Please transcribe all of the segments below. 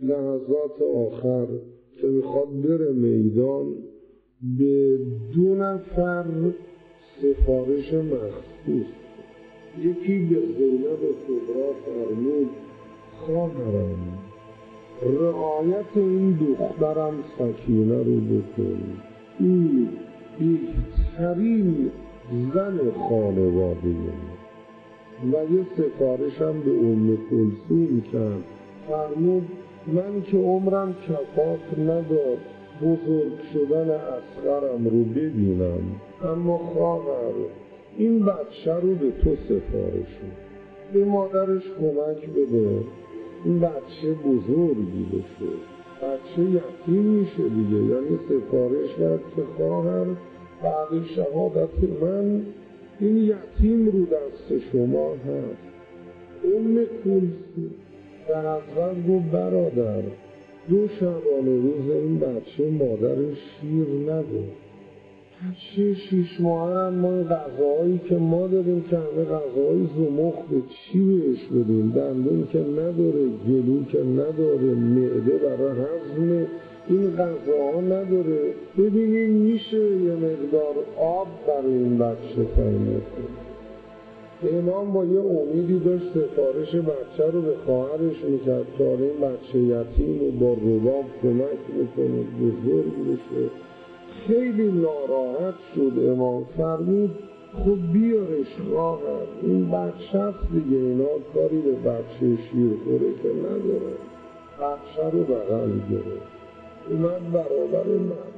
لحظات آخر که میخواد بره میدان به 2 نفر سفارش مخصوص. یکی به زینب کبرا فرمود خواهرم رعایت این دخترم سکینه رو بکن، او بهترین زن خانواده و یه سفارشم به ام کلثوم کرد. فرمود من که عمرم کفاف نداد بزرگ شدن اصغرم رو ببینم، اما خواهر این بچه رو به تو سفارش به مادرش کمک بده، این بچه بزرگی بشه، بچه یتیم میشه دیگه. یعنی سفارش کرد که خواهر بعد شهادت من این یتیم رو دست شما هست. ام کلثوم در حضرت گفت برادر 2 شبانه روز این بچه مادرش شیر نداد. بچه 6 ماهه هم ما غذاهایی که ما داریم که همه غذاهای زمخته، چی بهش بدیم؟ دندون که نداره، گلو که نداره، معده برای هضم این غذاها نداره. ببینیم میشه یه مقدار آب برای این بچه تعیین کنه. امام با یه امیدی داشت سفارش بچه رو به خواهرش میکرد که این بچه یتیم رو با رباب کمک بکنه بزرگ بشه. خیلی ناراحت شد امام. فرمود خب بیارش خواهر، این بچه هست دیگه، اینا کاری به بچه شیرخوره که نداره. بچه رو بغل گرفت اومد برابر مرد.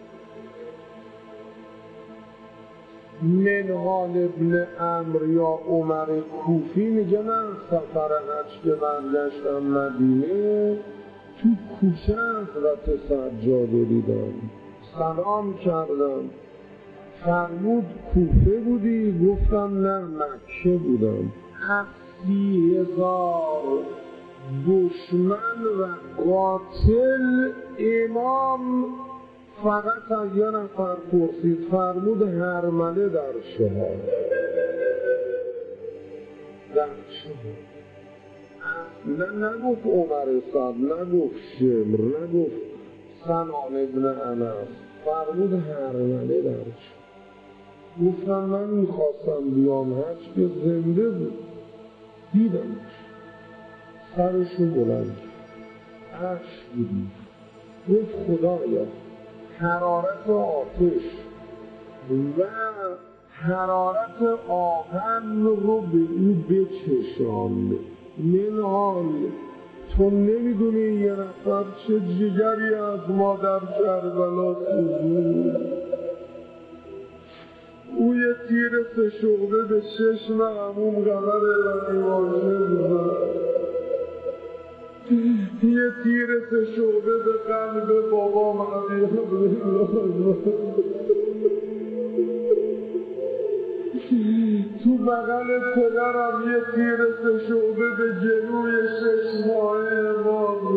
منهال ابن عمرو یا عمر کوفی میگه من سفر حج که برگشتم مدینه تو کوچه حضرت سجاد دیدم، سلام کردم. فرمود کوفه بودی؟ گفتم نه مکه بودم. 80,000 دشمن و قاتل. امام فقط از یه نفر پرسید، فرمود هرمله در شهر. در شهر اصلا نگفت عمر صد، نگفت شمر، نگفت سنان ابن انس، فرمود هرمله در شهر. گفتم من میخواستم بیام حج که زنده بود، دیدمش، سرشو بلند عرش بودی. گفت خدایا حرارت آتش و حرارت آهن رو به او بچشان. منحال تو نمیدونی یه نفر چه جگری از ما در کربلا سوزون. او یه تیر 3 شعبه به چشم عموم قمر الهی واژه زد، یه تیر 3 شعبه به قلب بابام علی عبدالله، تو بغل پدرم یه تیر 3 شعبه به گلوی 6 ماهه ما